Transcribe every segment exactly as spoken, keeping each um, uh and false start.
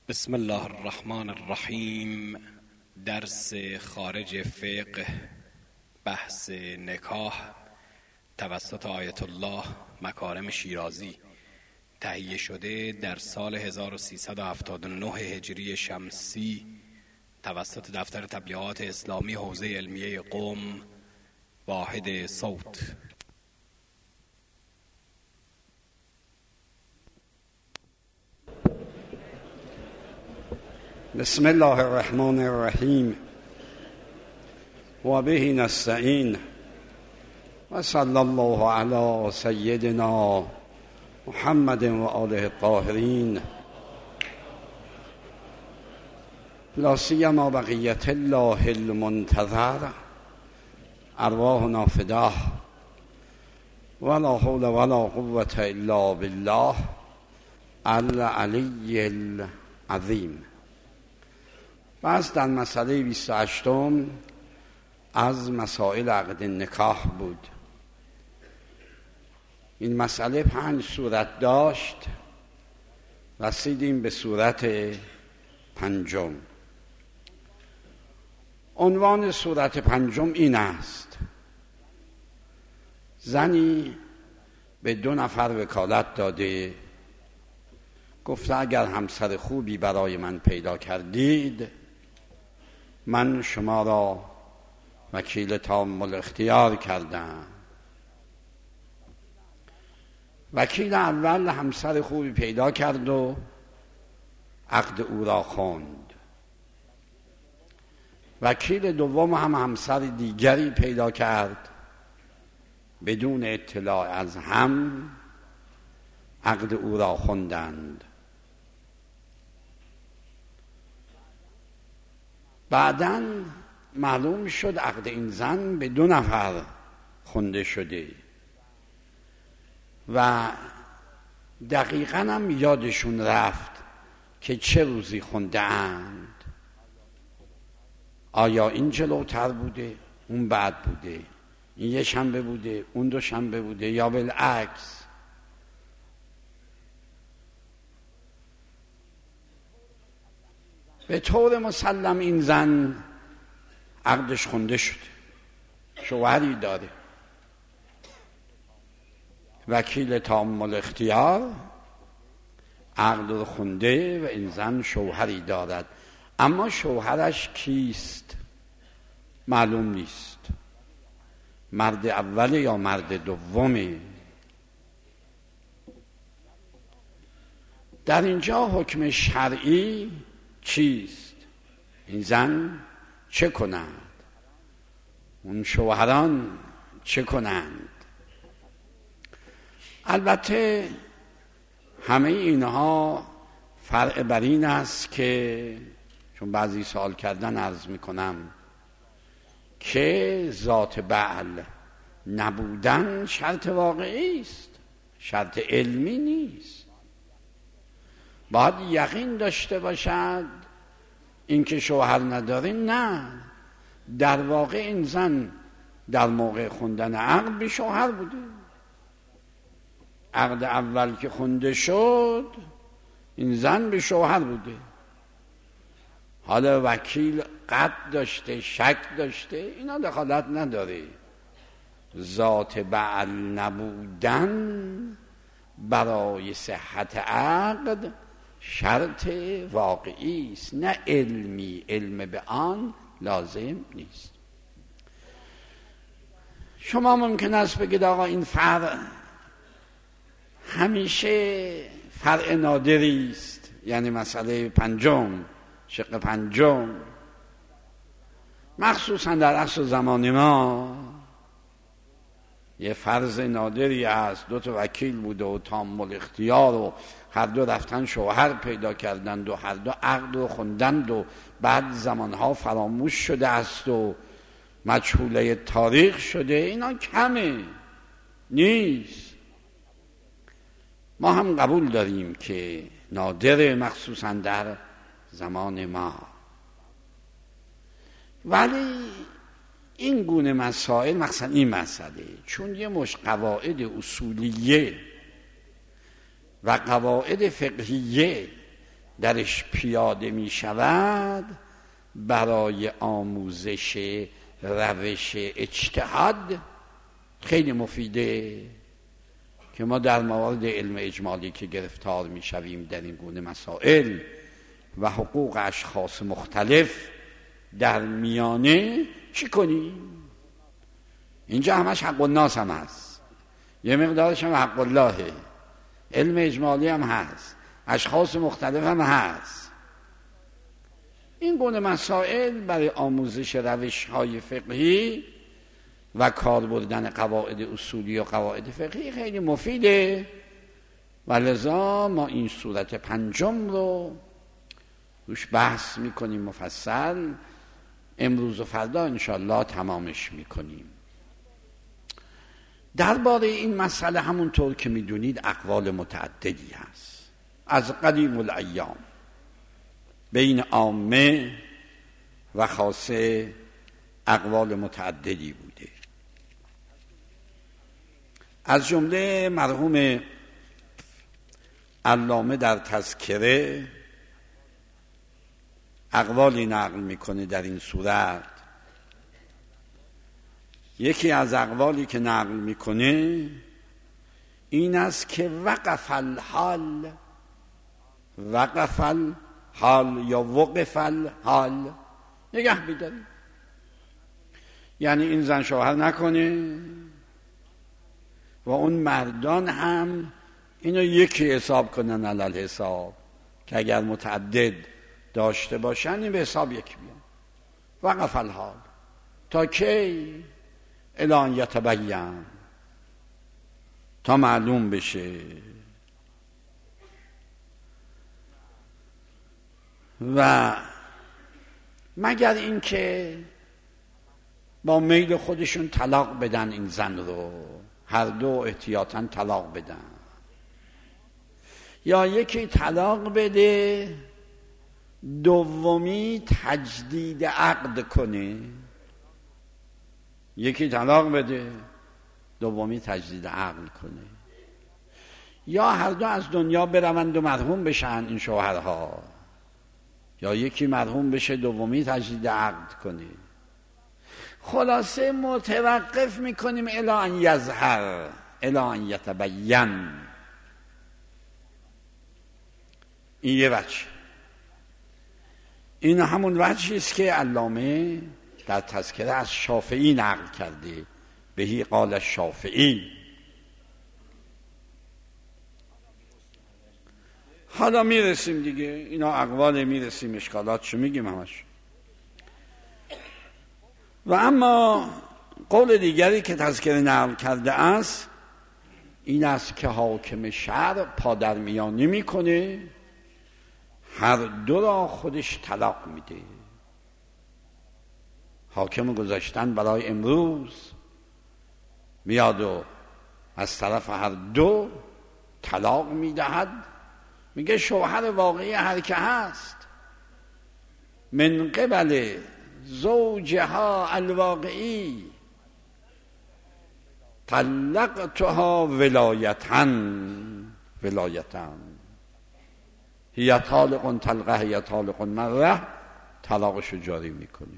بسم الله الرحمن الرحیم. درس خارج فقه، بحث نکاح توسط آیت الله مکارم شیرازی، تهیه شده در سال هزار و سیصد و هفتاد و نه هجری شمسی توسط دفتر تبلیغات اسلامی حوزه علمیه قم، واحد صوت. بسم الله الرحمن الرحیم و به نستعین و صلی الله علی سیدنا محمد و آله الطاهرین، لا سیما بقیت الله المنتظر، ارواحنا فداه، ولا حول ولا قوة الا بالله العلی العظیم. بس در مسئله بیست و هشتم از مسائل عقد نکاح بود. این مسئله پنج صورت داشت، رسیدیم به صورت پنجم. عنوان صورت پنجم این است: زنی به دو نفر وکالت داده، گفته اگر همسر خوبی برای من پیدا کردید من شما را وکیل تام الاختیار کردم. وکیل اول همسر خوبی پیدا کرد و عقد او را خواند. وکیل دوم هم همسر دیگری پیدا کرد، بدون اطلاع از هم عقد او را خواندند. بعداً معلوم شد عقد این زن به دو نفر خونده شده و دقیقاً هم یادشون رفت که چه روزی خونده اند. آیا این جلوتر بوده، اون بعد بوده، این یه شنبه بوده، اون دو شنبه بوده، یا بالعکس؟ به طور مسلم این زن عقدش خونده شده، شوهری داره، وکیل تام الاختیار عقد رو خونده و این زن شوهری دارد، اما شوهرش کیست معلوم نیست، مرد اول یا مرد دومه. در اینجا حکم شرعی چیست؟ این زن چه کند؟ اون شوهران چه کنند؟ البته همه اینها فرع بر این است که، چون بعضی سوال کردن عرض میکنم که ذات بعل نبودن شرط واقعی است، شرط علمی نیست. باید یقین داشته باشد اینکه شوهر نداره. نه، در واقع این زن در موقع خوندن عقد به شوهر بوده. عقد اول که خونده شد این زن به شوهر بوده. حالا وکیل قطع داشته، شک داشته، اینا دخالت نداره. ذات بعل نبودن برای صحت عقد شرط واقعی است، نه علمی. علم به آن لازم نیست. شما ممکن است بگید آقا این فرع همیشه فرع نادری است، یعنی مسئله پنجم، شق پنجم، مخصوصا در عصر زمان ما یه فرض نادری است. دو تا وکیل بوده و تام الاختیار و هر دو رفتن شوهر پیدا کردند و هر دو عقد رو خوندند و بعد زمانها فراموش شده است و مجهوله تاریخ شده. اینا کمه، نیست. ما هم قبول داریم که نادره، مخصوصا در زمان ما، ولی این گونه مسائل، مثلا این مسئله، چون یه مش قواعد اصولیه و قواعد فقهیه درش پیاده می شود برای آموزش روش اجتهاد خیلی مفیده که ما در موارد علم اجمالی که گرفتار می شویم در این گونه مسائل و حقوق اشخاص مختلف در میانه چی کنیم؟ اینجا همش حق الناس هم هست، یه مقدارش هم حق اللهه، علم اجمالی هم هست، اشخاص مختلف هم هست. این گونه مسائل برای آموزش روش‌های فقهی و کار بردن قواعد اصولی و قواعد فقهی خیلی مفیده و لذا ما این صورت پنجم رو روش بحث میکنیم مفصل، امروز و فردا انشاءالله تمامش میکنیم. درباره این مسئله همونطور که میدونید اقوال متعددی هست از قدیم الایام بین عامه و خاصه، اقوال متعددی بوده. از جمله مرحوم علامه در تذکره اقوالی نقل میکنه در این صورت. یکی از اقوالی که نقل میکنه این است که وقف الحال، وقف الحال یا وقف الحال نگه بیداری، یعنی این زن شوهر نکنه و اون مردان هم اینو یکی حساب کنن علل حساب که اگر متعدد داشته باشن این به حساب یکی بیان. وقف الحال تا کی؟ الان یتبین، تا معلوم بشه. و مگر اینکه با میل خودشون طلاق بدن این زن رو، هر دو احتیاطاً طلاق بدن، یا یکی طلاق بده دومی تجدید عقد کنه، یکی طلاق بده دومی تجدید عقد کنه، یا هر دو از دنیا بروند و مرحوم بشن این شوهرها، یا یکی مرحوم بشه دومی تجدید عقد کنه. خلاصه متوقف میکنیم الی ان یظهر، الی ان یتبین. این یه وجه. این همون وجهی است که علامه در تذکره از شافعی نقل کرده، بهی قال الشافعی. حالا میرسیم دیگه، اینا اقوال میرسیم، اشکالاتشو میگیم همش. و اما قول دیگری که تذکره نقل کرده است این است که حاکم شرع پادر میانی میکنه، هر دو را خودش طلاق میده. حاکم گذاشتن برای امروز میاد و از طرف هر دو طلاق میدهد، میگه شوهر واقعی هر که هست من قبل زوجها الواقعی طلقتها ولایتن، ولایتن هی طالق طلقه هی طالق مره، طلاقشو جاری میکنه.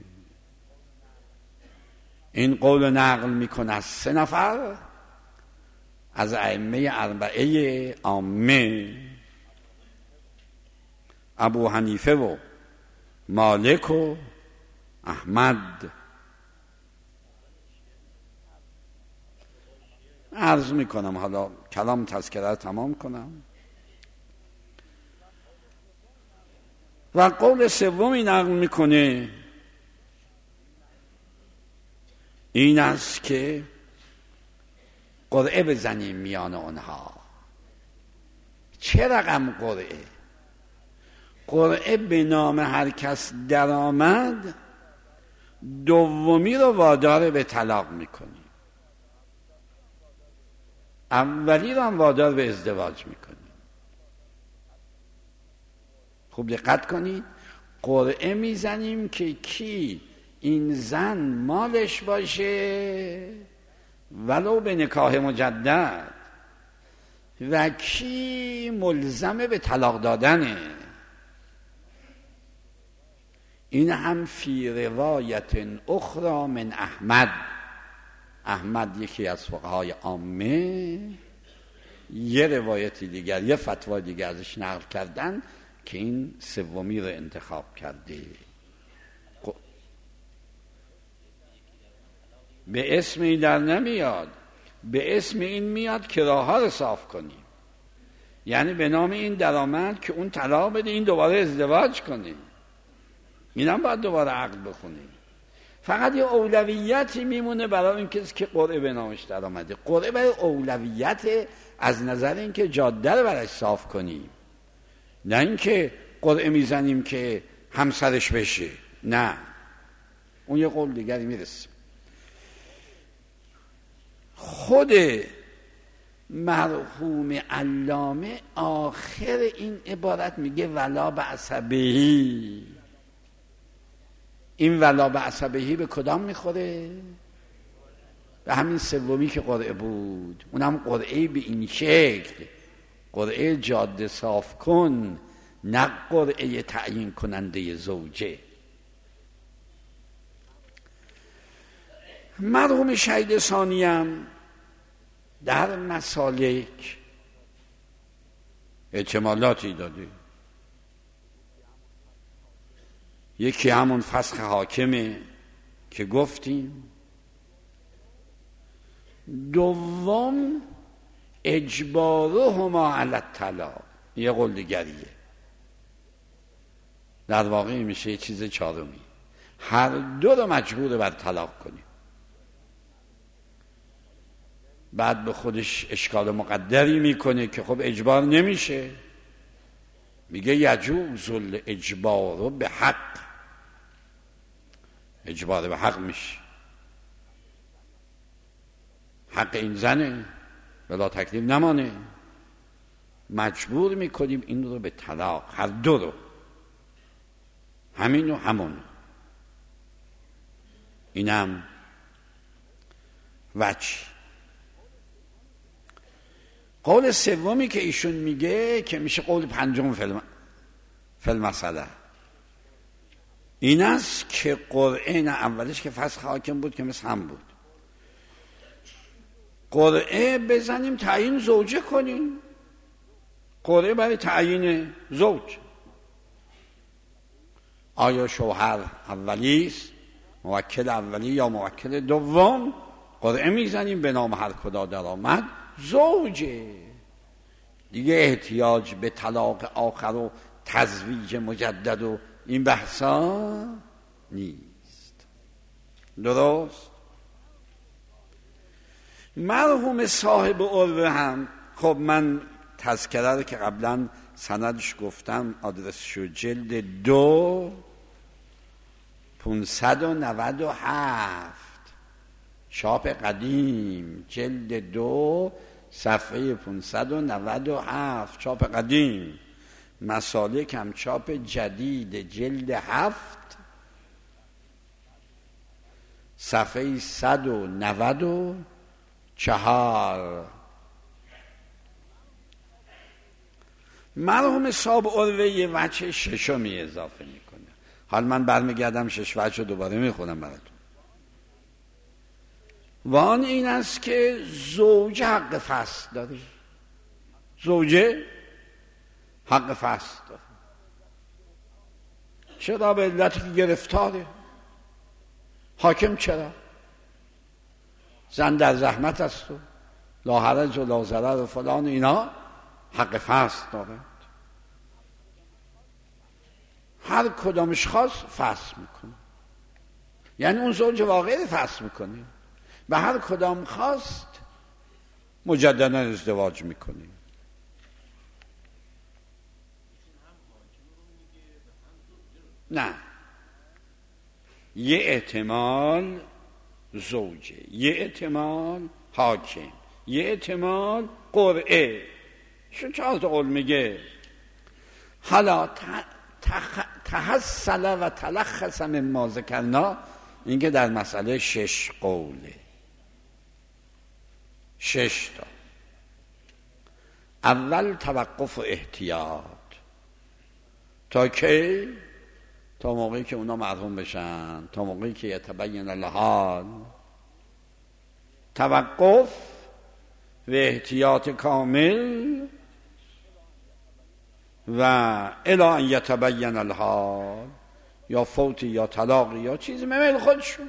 این قول نقل میکنه از سه نفر از ائمه اربعه عامه، ابو حنیفه و مالک و احمد. عرض میکنم حالا کلام تذکره تمام کنم. و قول سومی نقل میکنه این است که قرعه بزنیم میان اونها. چه رقم قرعه؟ قرعه به نام هر کس در آمد دومی رو وادار به طلاق میکنیم، اولی رو هم وادار به ازدواج میکنیم. خوب دقت کنید، قرعه میزنیم که کی این زن مالش باشه ولو به نکاح مجدد و کی ملزمه به طلاق دادنه. این هم فی روایت اخرى من احمد. احمد یکی از فقهای عامه یه روایتی دیگر، یه فتوا دیگر ازش نقل کردن که این سومی رو انتخاب کرده. به اسم این در نمیاد، به اسم این میاد که راه ها رو صاف کنیم، یعنی به نام این درآمد که اون طلاق بده این دوباره ازدواج کنه، اینم باید دوباره عقد بخونیم. فقط یه اولویتی میمونه برای این کسی که قرعه به نامش در آمده. قرعه برای اولویت از نظر این که جاده رو برای صاف کنیم، نه اینکه قرعه میزنیم که همسرش بشه، نه، اون یه قول دیگری میرسیم. خود مرحوم علامه آخر این عبارت میگه ولا بعصبهی. این ولا بعصبهی به کدام میخوره؟ به همین سومی که قرعه بود، اونم قرعه به این شکل، قرعه جاده صاف کن، نه قرعه تعیین کننده زوجه. مرحوم شهید ثانیم در مسالک احتمالاتی داده. یکی همون فسخ حاکمه که گفتیم، دوم اجبارهما علی الطلاق، یه قول دیگریه، در واقع میشه یه چیز چهارمی، هر دو رو مجبور بر طلاق کنیم. بعد به خودش اشکال مقدری میکنه که خب اجبار نمیشه، میگه یجوز الاجبار به حق، اجبار به حق میشه، حق این زنه بلا تکلیف نمانه، مجبور میکنیم این رو به طلاق، هر دو رو، همین و همون. اینم وجه. قول سومی که ایشون میگه که میشه قول پنجم فی المسئله، این است که قرعه، نه اولش که فسخ حاکم بود که مثل هم بود، قرعه بزنیم تعیین زوجه کنیم، قرعه برای تعیین زوج. آیا شوهر اولیست، موکل اولی یا موکل دوم، قرعه میزنیم به نام هر کدا در آمد زوجه، دیگه احتیاج به طلاق آخر و تزویج مجدد و این بحثا نیست. درست؟ مرحوم صاحب عروه هم، خب من تذکره رو که قبلا سندش گفتم، آدرسشو جلد دو پونصد و نود و هفت، چاپ قدیم، جلد دو صفحه پونصد و نود و هفت، چاپ قدیم. مسالک هم چاپ جدید جلد هفت صفحه صد و نود و چهار. مرحوم صاحب عروه یه وجه ششمی اضافه میکنه. حال من برمیگردم شش وجه رو دوباره میخونم براتون. وان این است که زوجه حق فسخ داره، زوجه حق فسخ داره. چرا؟ به علتی که گرفتاره. حاکم چرا؟ زن در زحمت است و لا حرج و لا ضرر و فلان، اینا حق فسخ دارند. هر کدامش خواست فسخ میکنه، یعنی اون زوج واقعی فسخ میکنه، و هر کدام خواست مجددا ازدواج میکنه. نه، یه احتمال زوجه، یه احتمال حاکم، یه احتمال قرعه. شو چهار تا قول میگه. حالا تحصل و تلخص مما ذکرنا، این که در مسئله شش قوله، شش تا. اول توقف و احتیاط، تا کی؟ تا موقعی که اونا مرحوم بشن، تا موقعی که یتبین الحال. توقف و احتیاط کامل و الی ان یتبین الحال، یا فوت یا طلاق یا چیزی میل خودشون.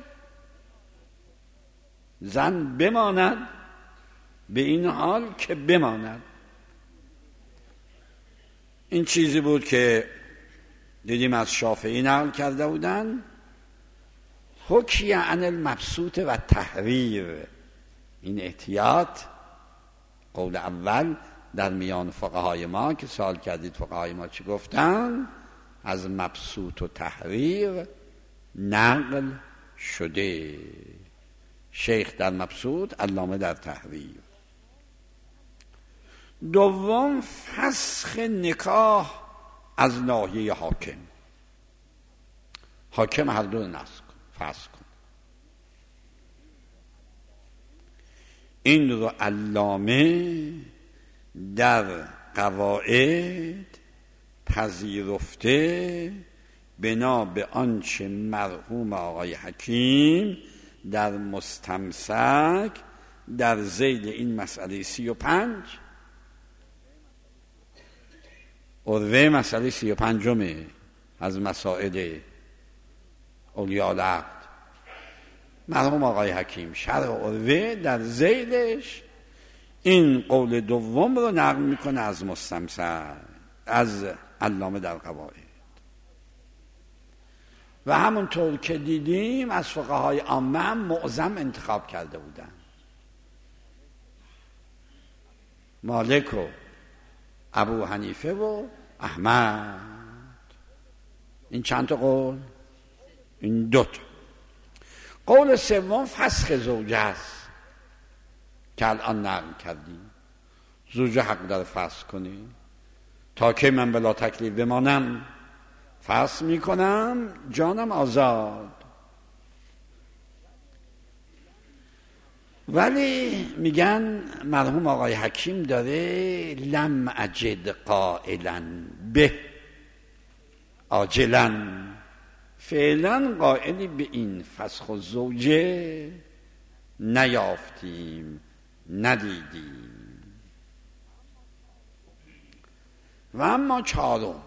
زن بماند به این حال که بماند. این چیزی بود که دیدیم از شافعی نقل کرده بودن. حکی عن المبسوط و تحریر، این احتیاط قول اول در میان فقهای ما که سوال کردید فقهای ما چی گفتن، از مبسوط و تحریر نقل شده. شیخ در مبسوط، علامه در تحریر. دوم فسخ نکاح از ناحیه حاکم. حاکم هر دو نسخ کن، فسخ کن. این رو علامه در قواعد پذیرفته بنا به آنچه مرحوم آقای حکیم در مستمسک در ذیل این مسئله سی و پنج، عروه مسئله سی و پنجمه از مسائل اولیاء العقد، مرحوم آقای حکیم شرح عروه در ذیلش این قول دوم رو نقل میکنه از مستمسک، از علامه در قواعد. و همونطور که دیدیم از فقهای عامه هم معظم انتخاب کرده بودن، مالک و ابو حنیفه و احمد. این چند تا قول؟ این دو تا. قول سوم فسخ زوجه است که الان نقل کردیم. زوجه حق داره فسخ کنی. تا که من بلا تکلیف بمانم فسخ میکنم، جانم آزاد. ولی میگن مرحوم آقای حکیم داره لم اجد قائلا به عاجلا، فعلا قائلی به این فسخ الزوجه نیافتیم، ندیدیم. و اما چهارم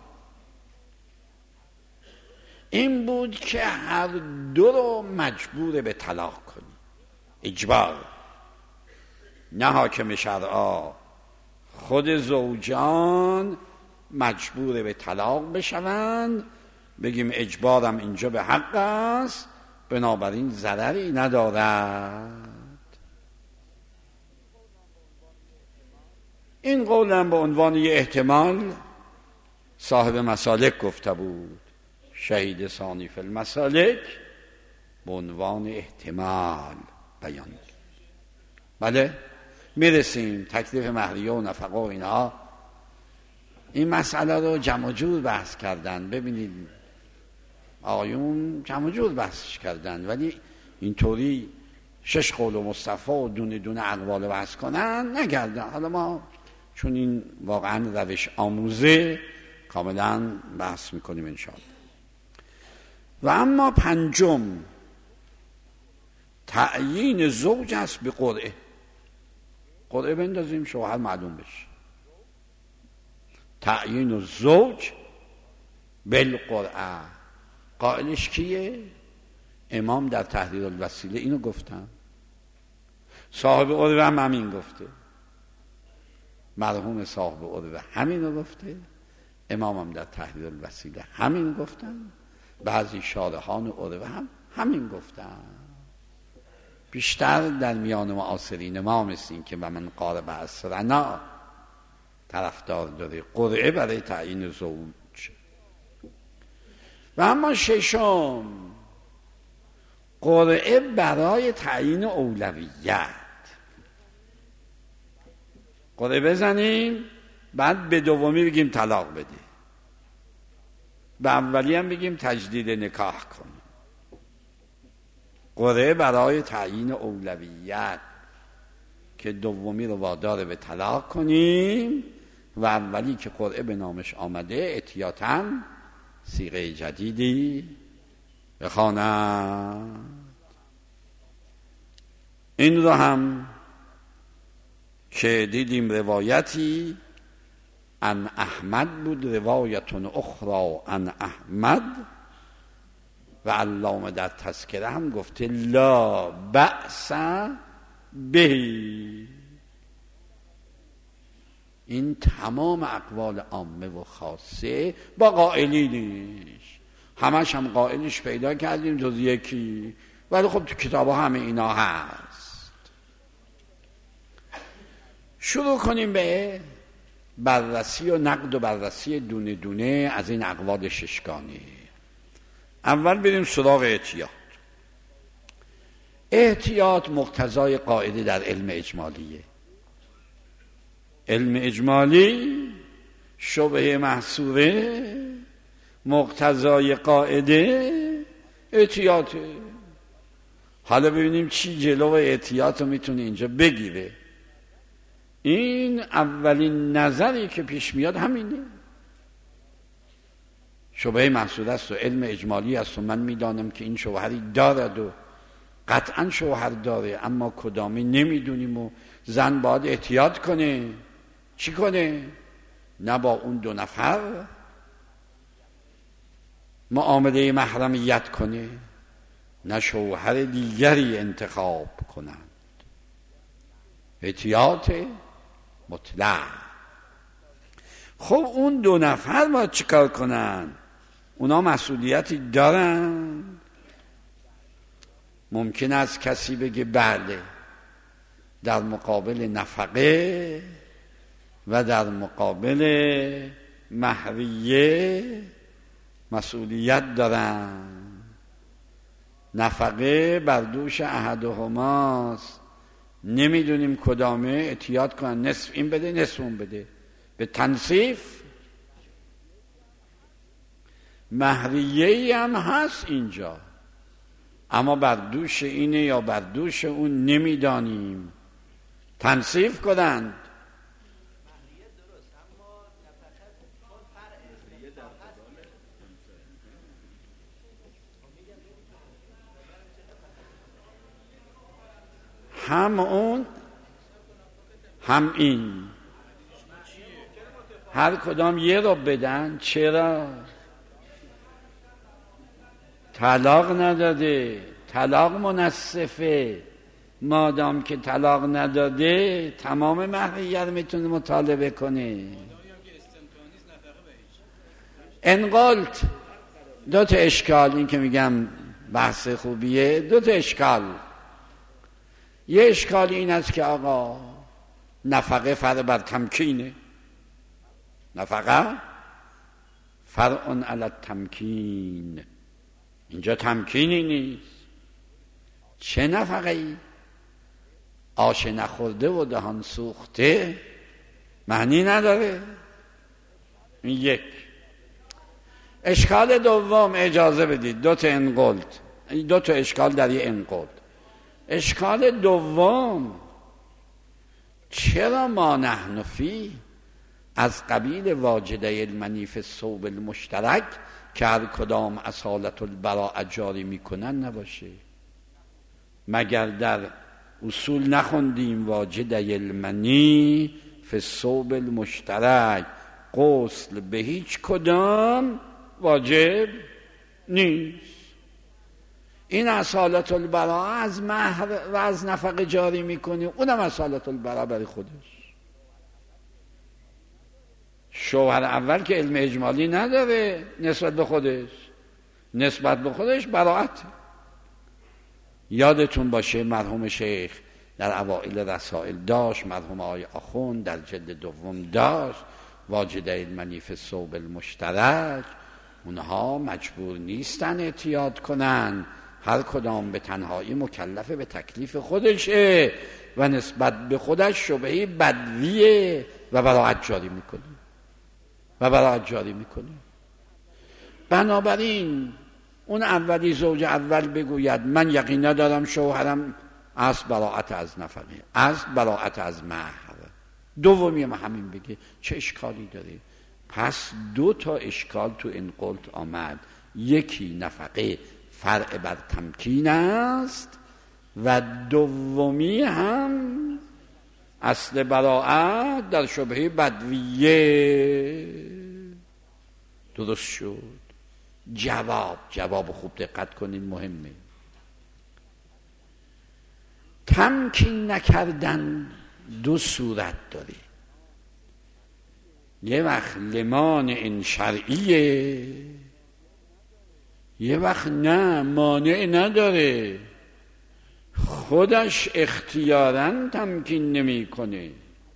این بود که هر دو رو مجبور به طلاق کنی، اجبار. نه حاکم شرعا، خود زوجان مجبور به طلاق بشوند، بگیم اجبارم اینجا به حق است، بنابراین ضرری ندارد. این قولم به عنوان یه احتمال صاحب مسالک گفته بود، شهید ثانی فی المسالک، به عنوان احتمال بیان. بله میرسیم تکلیف مهریه و نفقه و اینا. این مسئله رو جمع جور بحث کردن. ببینید آقایون جمع جور بحثش کردن، ولی اینطوری شش قول و مصطفی و دونه دونه اقوال بحث کنن نگردن. حالا ما چون این واقعا روش آموزه کاملا بحث میکنیم انشاءالله. و اما پنجم تعیین زوج است به قرعه. قرعه بندازیم شوهر معلوم بشه. تعیین زوج بالقرعه، قائلش کیه؟ امام در تحریر الوسیله اینو گفتن، صاحب عروه هم همین گفته، مرحوم صاحب عروه همینو گفته، امام هم در تحریر الوسیله همین گفتن، بعضی شارحان عروه هم همین گفتن. بیشتر در میان معاصرین ما مثل این که و من قارب اسرنا طرفدار داره قرعه برای تعیین زوج. و اما ششم قرعه برای تعیین اولویت. قرعه بزنیم بعد به دومی بگیم طلاق بده، به اولی هم بگیم تجدید نکاح کن. قرعه برای تعیین اولویت که دومی رو وادار به طلاق کنیم و اولی که قرعه به نامش آمده احتیاطاً صیغه جدیدی بخواند. این رو هم که دیدیم روایتی عن احمد بود، روایتون اخرى عن احمد، و علامه در تذکره هم گفته لا بأس به. این تمام اقوال عامه و خاصه با قائلینش، همش هم قائلش پیدا کردیم جز یکی، ولی خب تو کتاب ها همه اینا هست. شروع کنیم به بررسی و نقد و بررسی دونه دونه از این اقوال ششگانه. اول بریم سراغ احتیاط. احتیاط مقتضای قاعده در علم اجمالیه. علم اجمالی شبهه محصوره، مقتضای قاعده احتیاطه. حالا ببینیم چی جلو احتیاط رو میتونه اینجا بگیره. این اولین نظری که پیش میاد همینه. شبهه محصوره است و علم اجمالی است و من میدانم که این شوهری دارد و قطعا شوهر داره، اما کدامی نمیدونیم و زن باید احتیاط کنه. چی کنه؟ نه با اون دو نفر معامله محرمیت کنه، نه شوهر دیگری انتخاب کنند. احتیاط مطلق. خب اون دو نفر باید چیکار کنن؟ اونا مسئولیتی دارن؟ ممکن است کسی بگه بله، در مقابل نفقه و در مقابل مهریه مسئولیت دارن. نفقه بر دوش احدهماست، نمیدونیم کدامه، احتیاط کنن نصف این بده نصف اون بده، به تنصیف. مهریه‌ای هم هست اینجا، اما بر دوش اینه یا بر دوش اون نمیدانیم، تنصیف کنند. هم اون هم این، هر کدام یه رو بدن. چرا؟ طلاق نداده، طلاق منصفه. مادام که طلاق نداده تمام مهریه رو میتونه مطالبه کنه. انقلت دو تا اشکال، این که میگم بحث خوبیه، دو تا اشکال. یه اشکال این است که آقا نفقه فرع بر تمکینه، نفقه فرع علی التمکین. اینجا تمکینی نیست. چه نفقه ای؟ آش نخورده و دهان سوخته معنی نداره. این یک. اشکال دوم، اجازه بدید دو تا انقلت، دو تا اشکال در یه انقلت. اشکال دوم، چرا ما نحن فی از قبیل واجده المنیف الثوب المشترک که هر کدام اصالت البراء جاری میکنن نباشه؟ مگر در اصول نخوندیم واجده المنی فی الثوب المشترک غسل به هیچ کدام واجب نیست؟ این اصالت البراء از مهر و از نفقه جاری میکنی، اونم اصالت البراء برای خودش. شوهر اول که علم اجمالی نداره نسبت به خودش، نسبت به خودش براءت. یادتون باشه مرحوم شیخ در اوائل رسائل داشت، مرحوم آقای آخوند در جلد دوم داشت، واجده المنیف الثوب المشترک. اونها مجبور نیستن احتیاط کنن، هر کدام به تنهایی مکلف به تکلیف خودشه و نسبت به خودش شبهه بدویه و براءت جاری میکنه و براءت جاری میکنه. بنابراین اون اولی زوج اول بگوید من یقین ندارم شوهرم از براءت از نفقه، از براءت از مهر. دومی هم همین بگه، چه اشکالی داره؟ پس دو تا اشکال تو این قلت آمد. یکی نفقه فرع بر تمکین است و دومی هم اصل براعت در شبهه بدویه. درست شد. جواب جواب خوب دقت کنین، مهمه. تمکین نکردن دو صورت داره. یه وقت لمان این شرعیه، یه وقت نه، مانع نداره، خودش اختیاراً تمکین نمی کنه.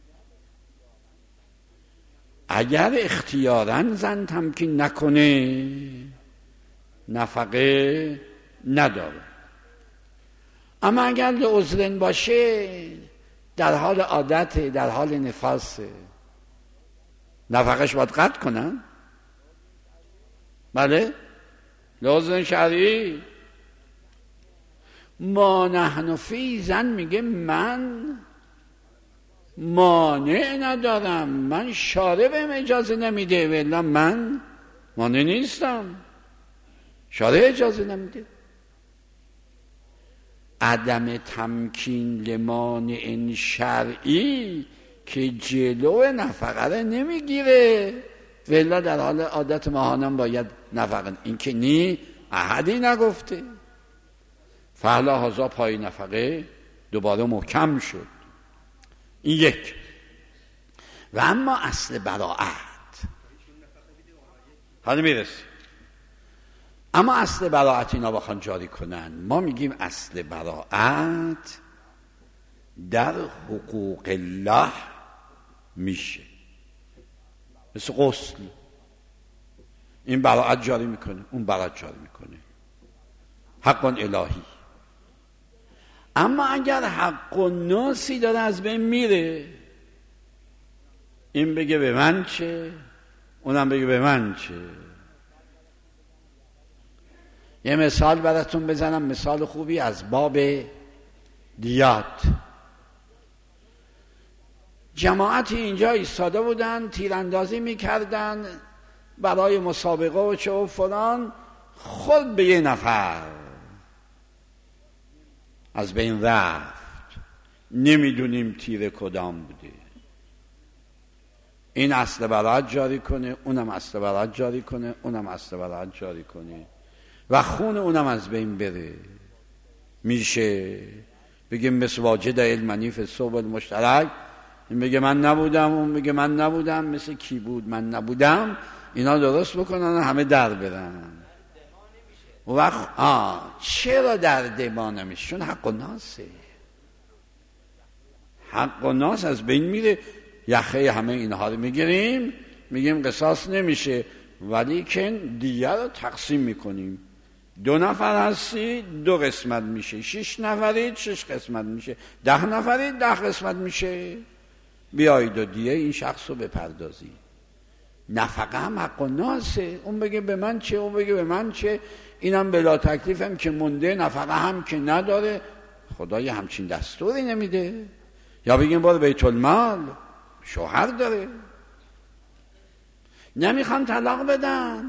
اگر اختیاراً زن تمکین نکنه نفقه نداره. اما اگر لعذرن باشه، در حال عادت، در حال نفاسه، نفقهش باید قطع کنن. بله، لعذرن شرعی. ما نحن فی، زن میگه من مانع ندارم، من شارع بهم اجازه نمیده، ولی من مانع نیستم، شارع اجازه نمیده. عدم تمکین لمانع شرعی که جلو نفقه رو نمیگیره، ولی در حال عادت ماهانم باید نفقه. این که نی احدی نگفته. فعلا هزا پای نفقه دوباره محکم شد. این یک. و اما اصل براعت حالا میرسی. اما اصل براعت اینا بخوان جاری کنن، ما میگیم اصل براعت در حقوق الله میشه. مثل غسل، این براعت جاری میکنه، اون براعت جاری میکنه، حق الهی. اما اگر حق و ناسی داره از بین میره، این بگه به من چه، اونم بگه به من چه. یه مثال براتون بزنم، مثال خوبی از باب دیات. جماعتی اینجا ایستاده بودن، تیراندازی میکردن برای مسابقه و چه و فلان، خود به یه نفر از بین رفت، نمیدونیم تیر کدام بوده. این اصل براعت جاری کنه، اونم اصل براعت جاری کنه، اونم اصل براعت جاری کنه و خون اونم از بین بره. میشه بگیم مثل واجد علمنی فی الصوب المشترک، این بگه من نبودم، اون بگه من نبودم، مثل کی بود من نبودم، اینا درست بکنن همه در برن. وقت آه چرا در دما نمیشه؟ چون حق و ناسه. حق و ناس از بین میره، یخه همه اینها رو میگیریم، میگیم قصاص نمیشه، ولی که دیگر رو تقسیم میکنیم. دو نفر هستی دو قسمت میشه، شش نفرید شش قسمت میشه، ده نفرید ده قسمت میشه. بیایید و دیگه این شخص رو بپردازید. نفقه هم حق و ناسه، اون بگه به من چه، اون بگه به من چه، اینم بلا تکلیف هم که مونده، نفقه هم که نداره. خدای همچین دستوری نمیده. یا بگیم برو بیت المال، شوهر داره، نمیخوان طلاق بدن،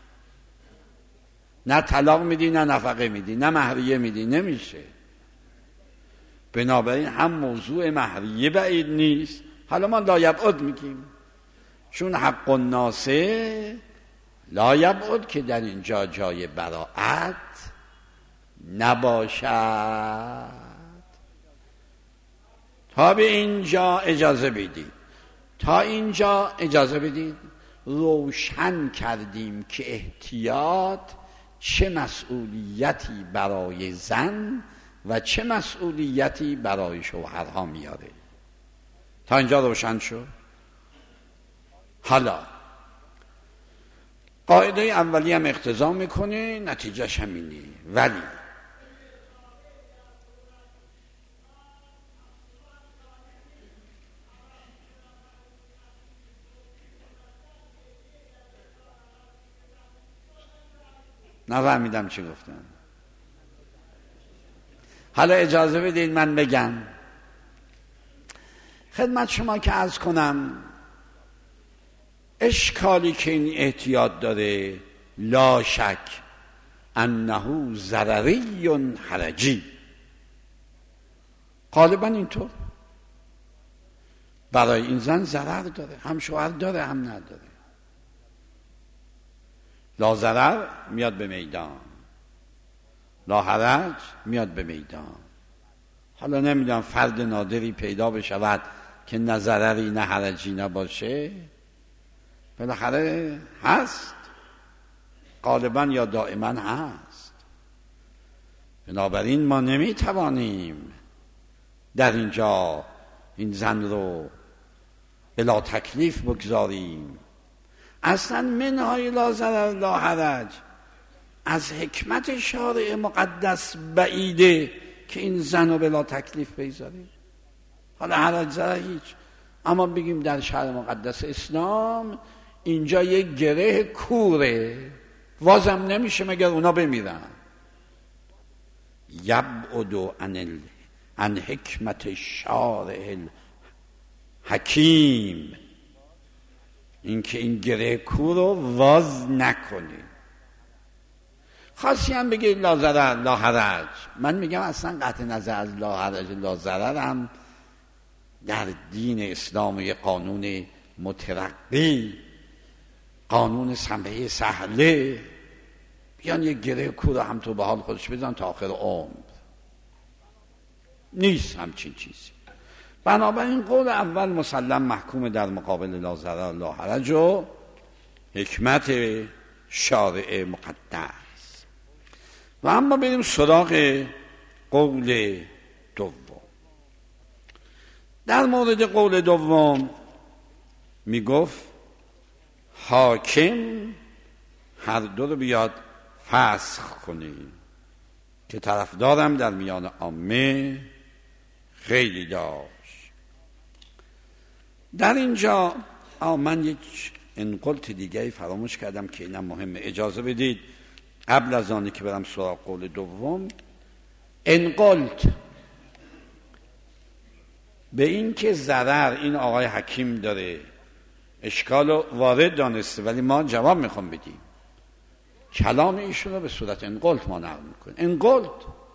نه طلاق میدی نه نفقه میدی نه مهریه میدی، نمیشه. بنابراین هم موضوع مهریه بعید نیست. حالا ما لایبعد میگیم، چون حق الناسه لایبعد که در اینجا جای براعت نباشد. تا به اینجا اجازه بدید، تا اینجا اجازه بدید روشن کردیم که احتیاط چه مسئولیتی برای زن و چه مسئولیتی برای شوهرها میاره. تا اینجا روشن شد. حالا قاعده اولی هم اقتضا میکنه، نتیجهش همینه. ولی نفهمیدم چی گفتن. حالا اجازه بدید من بگم خدمت شما که عرض کنم اشکالی که این احتیاط داره لا شک انه ضرری حرجی، غالبا اینطور برای این زن ضرر داره، هم شوهر داره هم نداره. لا ضرر میاد به میدان، لا حرج میاد به میدان. حالا نمیدونم فرد نادری پیدا بشود که نه ضرری نه حرجی نباشه، بالاخره هست، غالبا یا دائما هست. بنابراین ما نمیتوانیم در اینجا این زن رو بلا تکلیف بگذاریم. اصلا منهای لا ضرر لا حرج از حکمت شارع مقدس بعیده که این زن رو بلا تکلیف بگذاریم. حالا حرج ضرر هیچ، اما بگیم در شرع مقدس اسلام اینجا یک گره کوره، وازم نمیشه مگر اونا بمیرن. یبعد عن ال... عن حکمت شارع حکیم، این که این گره کور رو واز نکنه. خاصی هم بگه لا ضرر لا حرج، من میگم اصلا قطع نظر از لا حرج لا ضرر هم در دین اسلام یه قانون مترقی، قانون سمحه سهله، بیان یه گره کور رو هم تو به حال خودش بزن تا آخر عمر، نیست همچین چیزی. بنابراین قول اول مسلم محکوم در مقابل لا ضرر لا حرج و حکمت شارع مقدس. و اما بریم سراغ قول دوم. در مورد قول دوم می گفت حاکم هر دو رو بیاد فسخ کنه، که طرفدارم در میان عامه خیلی داشت. در اینجا من یک انقلت دیگه فراموش کردم که اینم مهمه، اجازه بدید قبل از آنی که برم سراغ قول دوم، انقلت به این که ضرر این آقای حکیم داره اشکال رو وارد دانسته، ولی ما جواب میخوام بدیم. کلام ایشون رو به صورت انقلت ما نقل میکنیم. انقلت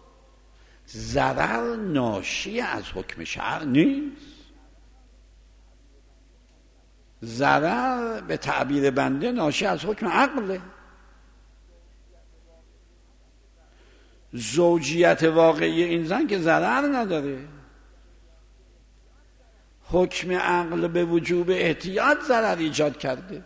ضرر ناشی از حکم شرع نیست، ضرر به تعبیر بنده ناشی از حکم عقله. زوجیت واقعی این زن که ضرر نداره، حکم عقل به وجوب احتیاط ضرر ایجاد کرده.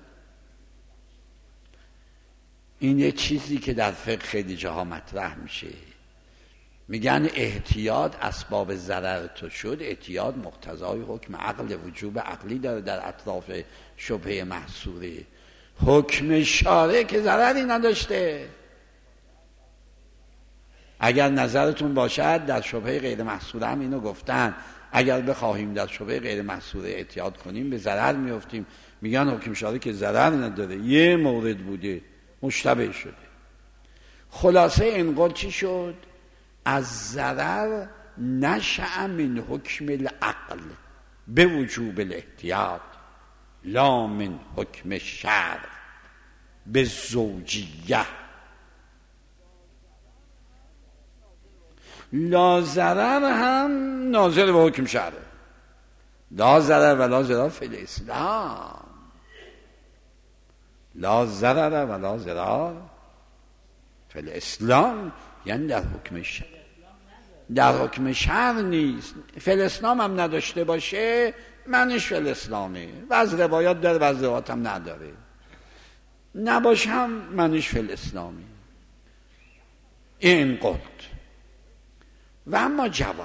این یه چیزی که در فقه خیلی جاها مطرح میشه، میگن احتیاط اسباب ضرر تو شد، احتیاط مقتضای حکم عقل وجوب عقلی داره در اطراف شبهه محصوره. حکم شارع که ضرری نداشته. اگر نظرتون باشد در شبهه غیر محصوره هم اینو گفتن، اگر بخواهیم در شبهه غیر محصوره احتیاط کنیم به ضرر میافتیم. میگن حکم شارع که ضرر نداره، یه مورد بوده مشتبه شده. خلاصه انقل چی شد؟ از ضرر نشأ من حکم العقل به وجوب الاحتیاط لا من حکم شرع به زوجیه. لا ضرر هم ناظر به حکم شرع، لا ضرر و لا ضرر فی الاسلام، لا ضرر و لا ضرر فی الاسلام، یعنی در حکم شرع، در حکم شرع نیست. فی الاسلام هم نداشته باشه منش فی الاسلامه، و از روایات داره و از روایات هم نداره، نباشه هم منش فی الاسلامه. این قلت. و اما جواب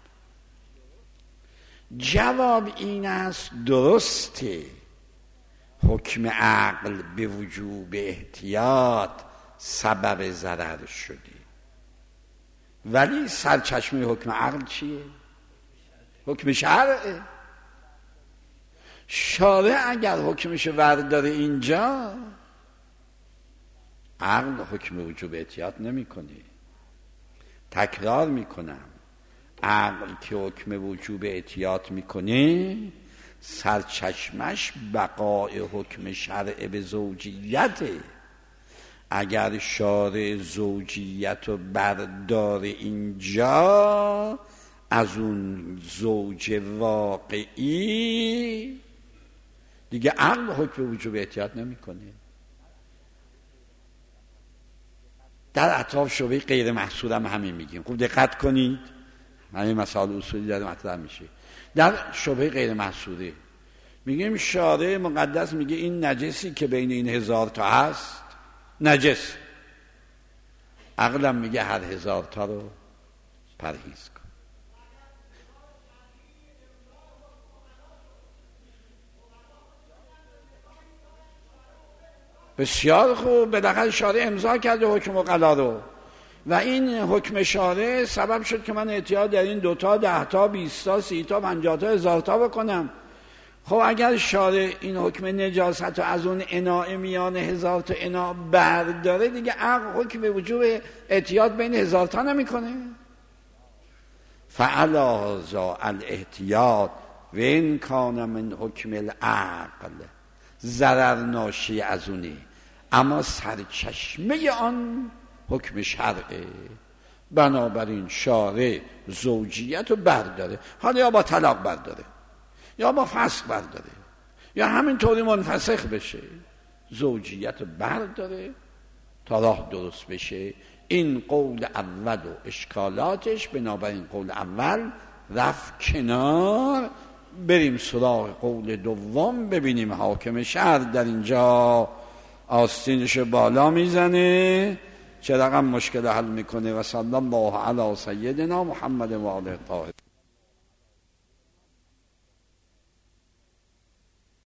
جواب این است درسته حکم عقل به وجوب احتیاط سبب ضرر شده، ولی سرچشمه حکم عقل چیه؟ حکم شرعه. شارع اگر حکمش ورداره اینجا، عقل حکم وجوب احتیاط نمی کنه. تکرار میکنم، عقل که حکم وجوب احتیاط میکنه سرچشمش بقای حکم شرع به زوجیته. اگر شارع زوجیت رو برداره اینجا از اون زوج واقعی، دیگه عقل حکم وجوب احتیاط نمیکنه. در اطراف شبهه غیر محصور هم همین میگیم. خوب دقت کنید، همین مسائل اصولی داره مطرح میشه. در شبهه غیر محصوره میگیم شارع مقدس میگه این نجسی که بین این هزار تا هست نجس، عقلم میگه هر هزار تا رو پرهیز کن. بسیار خوب، بالاخره شارع امضا کرده حکم وکلا رو و این حکم شارع سبب شد که من اعتیاد در این دوتا ده تا بیست تا سی تا پنجاه تا هزار تا بکنم. خب اگر شارع این حکم نجاست رو از اون اناء میان هزار تا اناء برداره، دیگه عقل حکم وجوب اعتیاد بین هزار تا نمیکنه. فعلا ذا الاحتیاط و این کان من حکم العقل، ضرر ناشی از اونه اما سرچشمه آن حکم شرعه. بنابراین شارع زوجیت رو برداره، حالا یا با طلاق برداره یا با فسخ برداره یا همینطوری منفسخ بشه، زوجیت رو برداره تا راه درست بشه. این قول اول و اشکالاتش، بنابراین قول اول رفت کنار، بریم سراغ قول دوم، ببینیم حاکم شهر در اینجا آستینش بالا میزنه چه رقم مشکل حل میکنه. و صلی الله علی سیدنا محمد و آله الطاهرین.